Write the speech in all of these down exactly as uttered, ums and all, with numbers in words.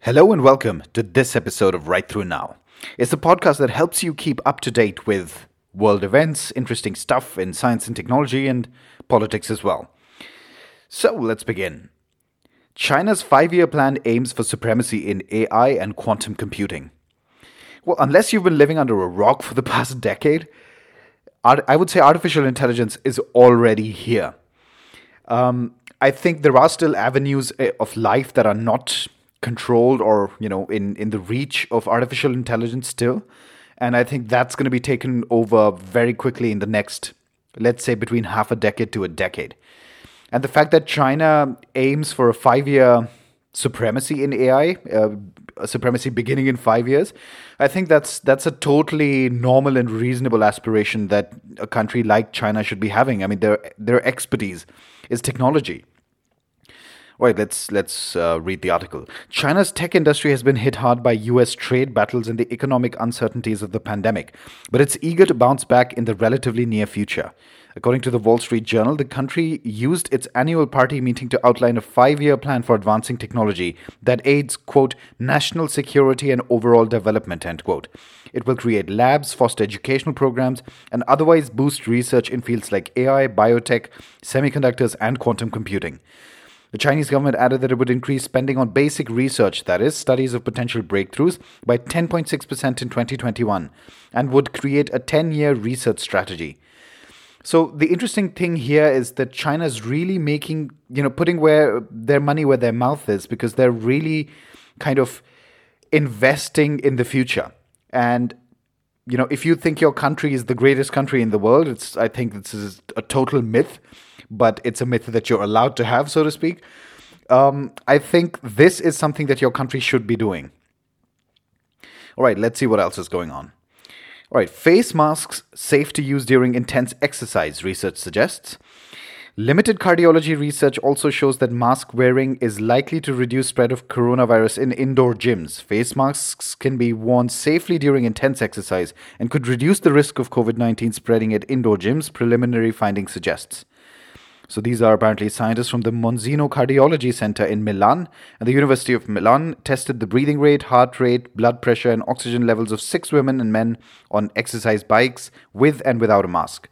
Hello and welcome to this episode of Right Through Now. It's a podcast that helps you keep up to date with world events, interesting stuff in science and technology, and politics as well. So let's begin. China's five-year plan aims for supremacy in A I and quantum computing. Well, unless you've been living under a rock for the past decade, art- I would say artificial intelligence is already here. Um, I think there are still avenues eh, of life that are not controlled or, you know, in, in the reach of artificial intelligence still. And I think that's going to be taken over very quickly in the next, let's say, between half a decade to a decade. And the fact that China aims for a five-year supremacy in A I, uh, a supremacy beginning in five years, I think that's that's a totally normal and reasonable aspiration that a country like China should be having. I mean, their their expertise is technology. All right, let's let's uh, read the article. China's tech industry has been hit hard by U S trade battles and the economic uncertainties of the pandemic, but it's eager to bounce back in the relatively near future. According to the Wall Street Journal, the country used its annual party meeting to outline a five-year plan for advancing technology that aids, quote, national security and overall development, end quote. It will create labs, foster educational programs, and otherwise boost research in fields like A I, biotech, semiconductors, and quantum computing. The Chinese government added that it would increase spending on basic research, that is, studies of potential breakthroughs, by ten point six percent in twenty twenty-one, and would create a ten-year research strategy. So the interesting thing here is that China's really making, you know, putting where their money where their mouth is, because they're really kind of investing in the future. And, you know, if you think your country is the greatest country in the world, it's I think this is a total myth, but it's a myth that you're allowed to have, so to speak. Um, I think this is something that your country should be doing. All right, let's see what else is going on. All right, face masks safe to use during intense exercise, research suggests. Limited cardiology research also shows that mask wearing is likely to reduce spread of coronavirus in indoor gyms. Face masks can be worn safely during intense exercise and could reduce the risk of covid nineteen spreading at indoor gyms, preliminary finding suggests. So these are apparently scientists from the Monzino Cardiology Center in Milan, and the University of Milan tested the breathing rate, heart rate, blood pressure, and oxygen levels of six women and men on exercise bikes with and without a mask.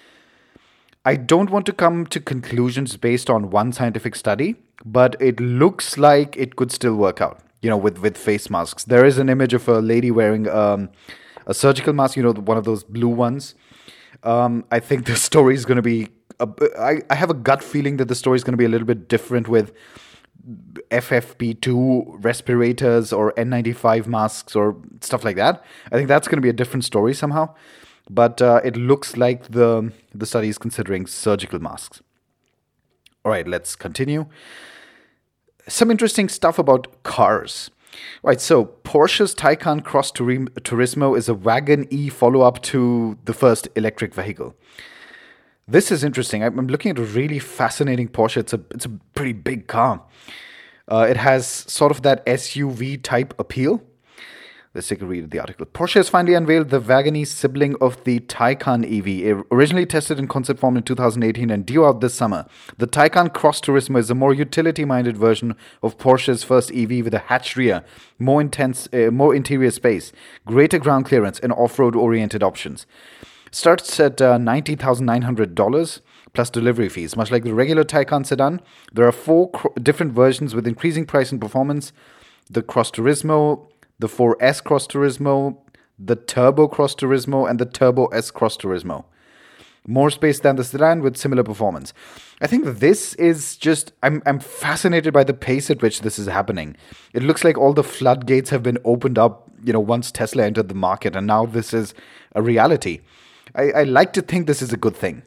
I don't want to come to conclusions based on one scientific study, but it looks like it could still work out, you know, with, with face masks. There is an image of a lady wearing um, a surgical mask, you know, one of those blue ones. Um, I think the story is going to be A, I, I have a gut feeling that the story is going to be a little bit different with F F P two respirators or N ninety-five masks or stuff like that. I think that's going to be a different story somehow. But uh, it looks like the, the study is considering surgical masks. All right, let's continue. Some interesting stuff about cars. All right, so Porsche's Taycan Cross Turismo is a Wagon E follow-up to the first electric vehicle. This is interesting. I'm looking at a really fascinating Porsche. It's a it's a pretty big car. Uh, it has sort of that S U V type appeal. Let's take a read of the article. Porsche has finally unveiled the Wagon E sibling of the Taycan E V. Originally tested in concept form in two thousand eighteen and due out this summer, the Taycan Cross Turismo is a more utility-minded version of Porsche's first E V with a hatched rear, more intense, uh, more interior space, greater ground clearance, and off-road oriented options. Starts at uh, ninety thousand nine hundred dollars plus delivery fees. Much like the regular Taycan sedan, there are four cr- different versions with increasing price and performance. The Cross Turismo, the four S Cross Turismo, the Turbo Cross Turismo, and the Turbo S Cross Turismo. More space than the sedan with similar performance. I think this is just, I'm I'm fascinated by the pace at which this is happening. It looks like all the floodgates have been opened up, you know, once Tesla entered the market, and now this is a reality. I, I like to think this is a good thing.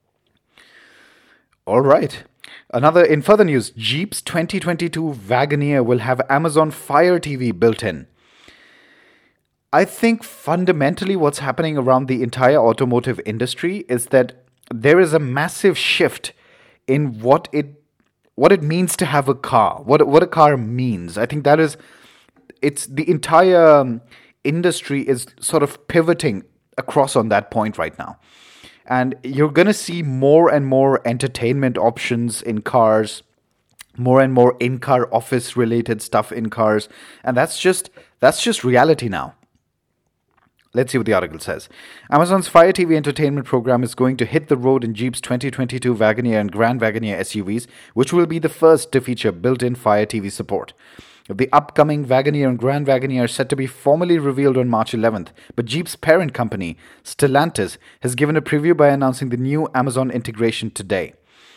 All right. Another, in further news, Jeep's twenty twenty-two Wagoneer will have Amazon Fire T V built in. I think fundamentally what's happening around the entire automotive industry is that there is a massive shift in what it what it means to have a car, what what a car means. I think that is, it's the entire um, industry is sort of pivoting across on that point right now. And you're going to see more and more entertainment options in cars. more and more in-car office-related stuff in cars, and that's just that's just reality now. Let's see what the article says. Amazon's Fire T V entertainment program is going to hit the road in Jeep's twenty twenty-two Wagoneer and Grand Wagoneer S U Vs, which will be the first to feature built-in Fire T V support. The upcoming Wagoneer and Grand Wagoneer are set to be formally revealed on March eleventh, but Jeep's parent company, Stellantis, has given a preview by announcing the new Amazon integration today.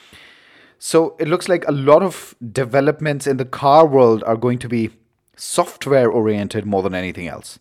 So it looks like a lot of developments in the car world are going to be software-oriented more than anything else.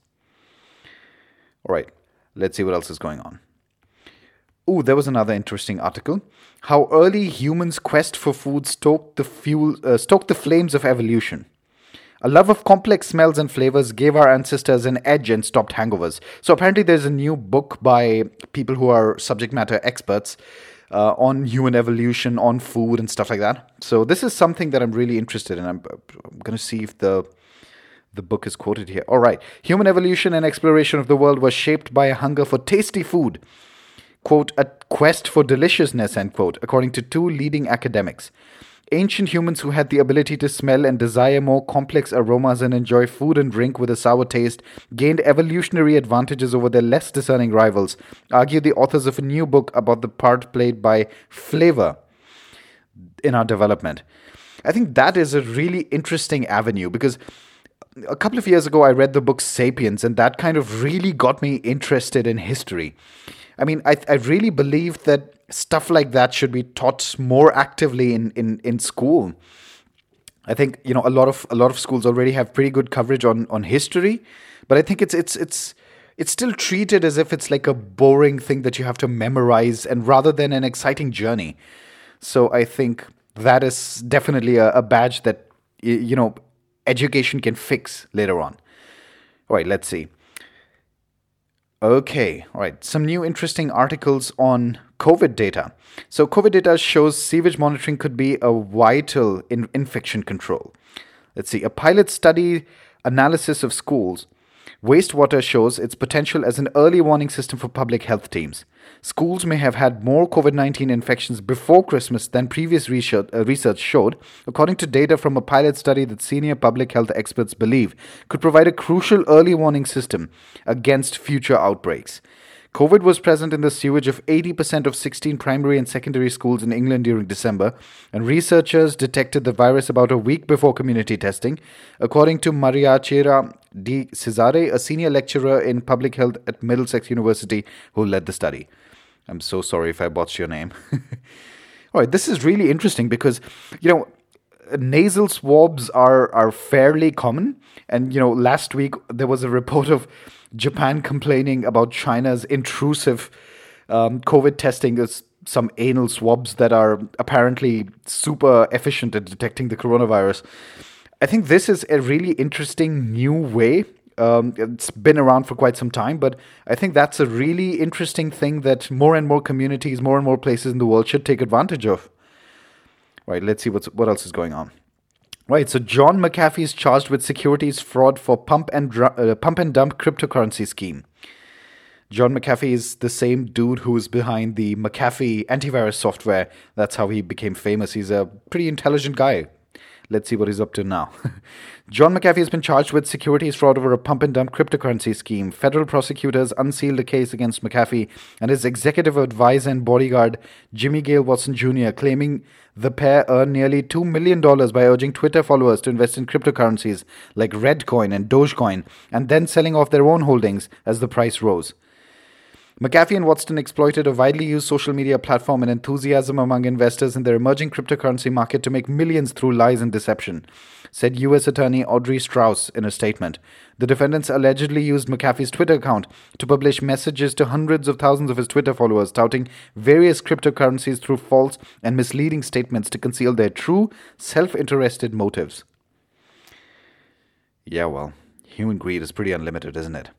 All right, let's see what else is going on. Oh, there was another interesting article. How early humans' quest for food stoked the fuel, uh, stoked the flames of evolution. A love of complex smells and flavors gave our ancestors an edge and stopped hangovers. So apparently there's a new book by people who are subject matter experts uh, on human evolution, on food and stuff like that. So this is something that I'm really interested in. I'm, I'm going to see if the the book is quoted here. All right. Human evolution and exploration of the world was shaped by a hunger for tasty food. Quote, a quest for deliciousness, end quote, according to two leading academics. Ancient humans who had the ability to smell and desire more complex aromas and enjoy food and drink with a sour taste gained evolutionary advantages over their less discerning rivals, argue the authors of a new book about the part played by flavor in our development. I think that is a really interesting avenue because a couple of years ago I read the book Sapiens, and that kind of really got me interested in history. I mean, I, I really believe that stuff like that should be taught more actively in, in, in school. I think, you know, a lot of a lot of schools already have pretty good coverage on, on history, but I think it's it's it's it's still treated as if it's like a boring thing that you have to memorize, and rather than an exciting journey. So I think that is definitely a, a badge that, you know, education can fix later on. All right, let's see. Okay, all right. Some new interesting articles on COVID data. So COVID data shows sewage monitoring could be a vital in infection control. Let's see. A pilot study analysis of schools wastewater shows its potential as an early warning system for public health teams. Schools may have had more COVID nineteen infections before Christmas than previous research, uh, research showed, according to data from a pilot study that senior public health experts believe could provide a crucial early warning system against future outbreaks. COVID was present in the sewage of eighty percent of sixteen primary and secondary schools in England during December, and researchers detected the virus about a week before community testing, according to Mariachira Di Cesare, a senior lecturer in public health at Middlesex University who led the study. I'm so sorry if I botched your name. All right, this is really interesting because, you know, nasal swabs are, are fairly common. And, you know, last week there was a report of Japan complaining about China's intrusive um, COVID testing. There's some anal swabs that are apparently super efficient at detecting the coronavirus. I think this is a really interesting new way. Um, it's been around for quite some time, but I think that's a really interesting thing that more and more communities, more and more places in the world should take advantage of. Right, let's see what's, what else is going on. Right, so John McAfee is charged with securities fraud for pump and dr- uh, pump and dump cryptocurrency scheme. John McAfee is the same dude who is behind the McAfee antivirus software. That's how he became famous. He's a pretty intelligent guy. Let's see what he's up to now. John McAfee has been charged with securities fraud over a pump and dump cryptocurrency scheme. Federal prosecutors unsealed a case against McAfee and his executive advisor and bodyguard, Jimmy Gale Watson Junior, claiming the pair earned nearly two million dollars by urging Twitter followers to invest in cryptocurrencies like Redcoin and Dogecoin, and then selling off their own holdings as the price rose. McAfee and Watson exploited a widely used social media platform and enthusiasm among investors in their emerging cryptocurrency market to make millions through lies and deception, said U S Attorney Audrey Strauss in a statement. The defendants allegedly used McAfee's Twitter account to publish messages to hundreds of thousands of his Twitter followers, touting various cryptocurrencies through false and misleading statements to conceal their true, self-interested motives. Yeah, well, human greed is pretty unlimited, isn't it?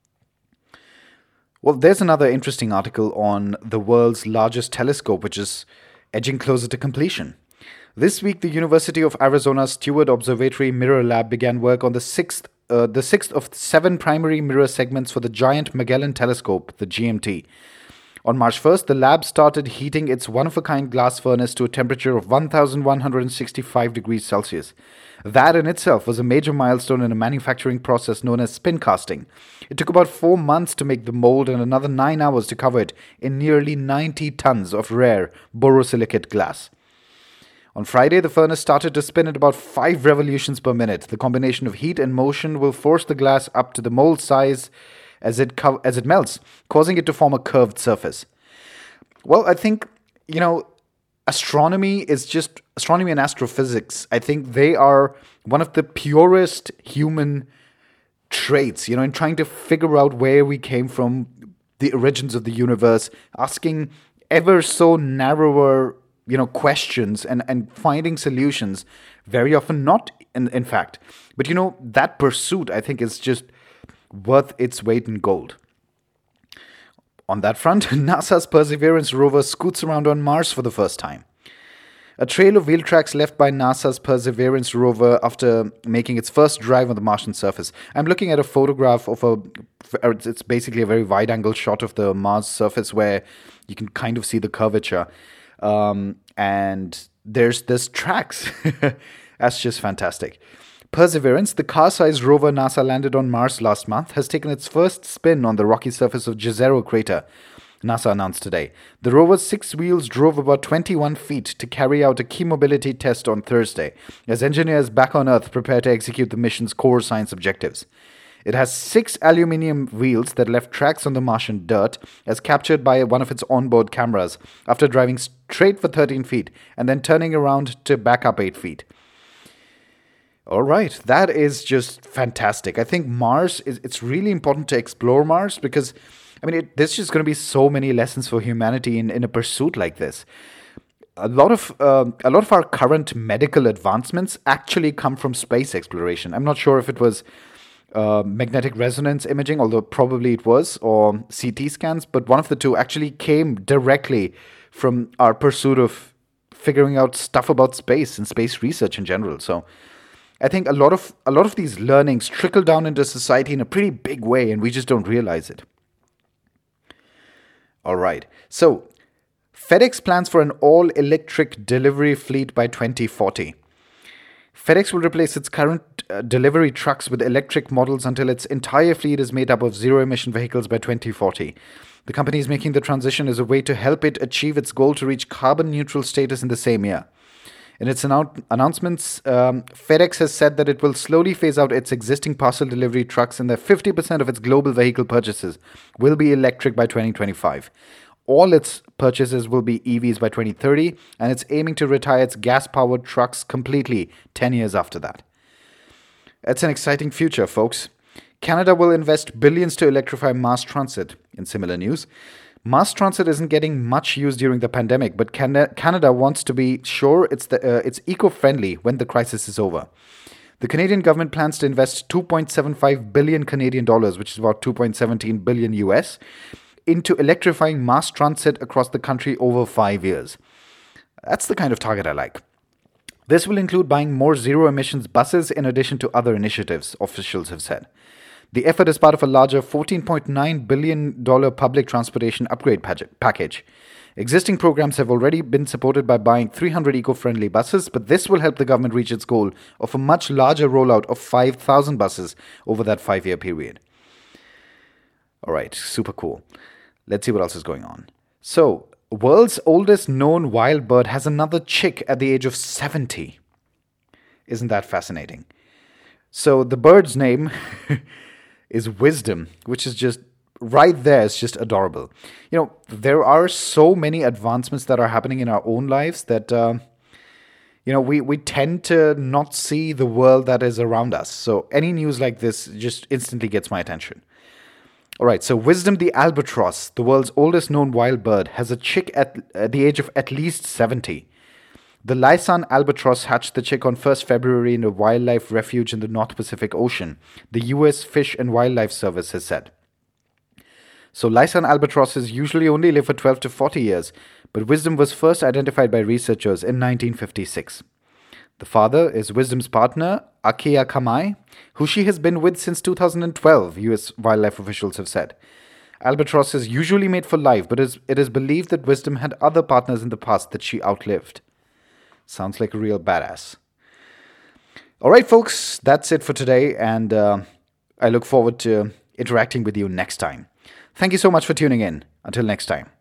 Well, there's another interesting article on the world's largest telescope, which is edging closer to completion. This week, the University of Arizona's Steward Observatory Mirror Lab began work on the sixth, uh, the sixth of seven primary mirror segments for the Giant Magellan Telescope, the G M T. On March first, the lab started heating its one-of-a-kind glass furnace to a temperature of one thousand one hundred sixty-five degrees Celsius. That in itself was a major milestone in a manufacturing process known as spin casting. It took about four months to make the mold and another nine hours to cover it in nearly ninety tons of rare borosilicate glass. On Friday, the furnace started to spin at about five revolutions per minute. The combination of heat and motion will force the glass up to the mold size as it co- as it melts, causing it to form a curved surface. Well, I think, you know, astronomy is just astronomy and astrophysics. I think they are one of the purest human traits, you know, in trying to figure out where we came from, the origins of the universe, asking ever so narrower, you know, questions and, and finding solutions, very often not, in, in fact. But, you know, that pursuit, I think, is just worth its weight in gold. On that front, NASA's Perseverance rover scoots around on Mars for the first time. A trail of wheel tracks left by NASA's Perseverance rover after making its first drive on the Martian surface. I'm looking at a photograph of a, it's basically a very wide-angle shot of the Mars surface where you can kind of see the curvature. Um, and there's this tracks. That's just fantastic. Perseverance, the car-sized rover NASA landed on Mars last month, has taken its first spin on the rocky surface of Jezero crater, NASA announced today. The rover's six wheels drove about twenty-one feet to carry out a key mobility test on Thursday, as engineers back on Earth prepare to execute the mission's core science objectives. It has six aluminium wheels that left tracks on the Martian dirt, as captured by one of its onboard cameras, after driving straight for thirteen feet and then turning around to back up eight feet. All right, that is just fantastic. I think Mars, is it's really important to explore Mars because, I mean, it, there's just going to be so many lessons for humanity in, in a pursuit like this. A lot of uh, a lot of our current medical advancements actually come from space exploration. I'm not sure if it was uh, magnetic resonance imaging, although probably it was, or C T scans, but one of the two actually came directly from our pursuit of figuring out stuff about space and space research in general. So I think a lot of a lot of these learnings trickle down into society in a pretty big way, and we just don't realize it. All right. So, FedEx plans for an all-electric delivery fleet by twenty forty. FedEx will replace its current uh, delivery trucks with electric models until its entire fleet is made up of zero-emission vehicles by twenty forty. The company is making the transition as a way to help it achieve its goal to reach carbon-neutral status in the same year. In its annou- announcements, um, FedEx has said that it will slowly phase out its existing parcel delivery trucks and that fifty percent of its global vehicle purchases will be electric by twenty twenty-five. All its purchases will be E Vs by twenty thirty, and it's aiming to retire its gas-powered trucks completely ten years after that. It's an exciting future, folks. Canada will invest billions to electrify mass transit. In similar news, mass transit isn't getting much use during the pandemic, but Canada, Canada wants to be sure it's the uh, it's eco-friendly when the crisis is over. The Canadian government plans to invest two point seven five billion Canadian dollars, which is about two point one seven billion U S, into electrifying mass transit across the country over five years. That's the kind of target I like. This will include buying more zero-emissions buses in addition to other initiatives, officials have said. The effort is part of a larger fourteen point nine billion dollars public transportation upgrade package. Existing programs have already been supported by buying three hundred eco-friendly buses, but this will help the government reach its goal of a much larger rollout of five thousand buses over that five-year period. All right, super cool. Let's see what else is going on. So, world's oldest known wild bird has another chick at the age of seventy. Isn't that fascinating? So, the bird's name is Wisdom, which is just right there. It's just adorable. You know, there are so many advancements that are happening in our own lives that, uh, you know, we, we tend to not see the world that is around us. So any news like this just instantly gets my attention. All right, so Wisdom the albatross, the world's oldest known wild bird, has a chick at, at the age of at least seventy. The Laysan albatross hatched the chick on first of February in a wildlife refuge in the North Pacific Ocean, the U S Fish and Wildlife Service has said. So Laysan albatrosses usually only live for twelve to forty years, but Wisdom was first identified by researchers in nineteen fifty-six. The father is Wisdom's partner, Akia Kamai, who she has been with since two thousand twelve, U S wildlife officials have said. Albatross is usually made for life, but is, it is believed that Wisdom had other partners in the past that she outlived. Sounds like a real badass. All right, folks, that's it for today, and uh, I look forward to interacting with you next time. Thank you so much for tuning in. Until next time.